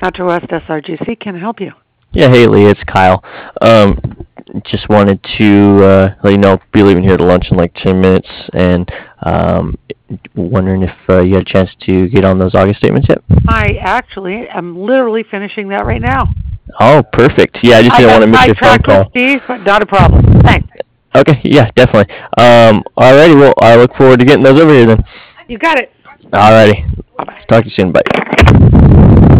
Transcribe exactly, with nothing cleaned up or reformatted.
Metro West S R G C can I help you. Yeah, hey Lee, it's Kyle. Um, just wanted to uh, let you know, be leaving here to lunch in like ten minutes, and um, wondering if uh, you had a chance to get on those August statements yet. I actually am literally finishing that right now. Oh, perfect. Yeah, I just I didn't got want to miss your phone sidetracked with call. Steve, but not a problem. Thanks. Okay, yeah, definitely. Um, alrighty, well, I look forward to getting those over here then. You got it. Alrighty, Bye bye. talk to you soon. Bye.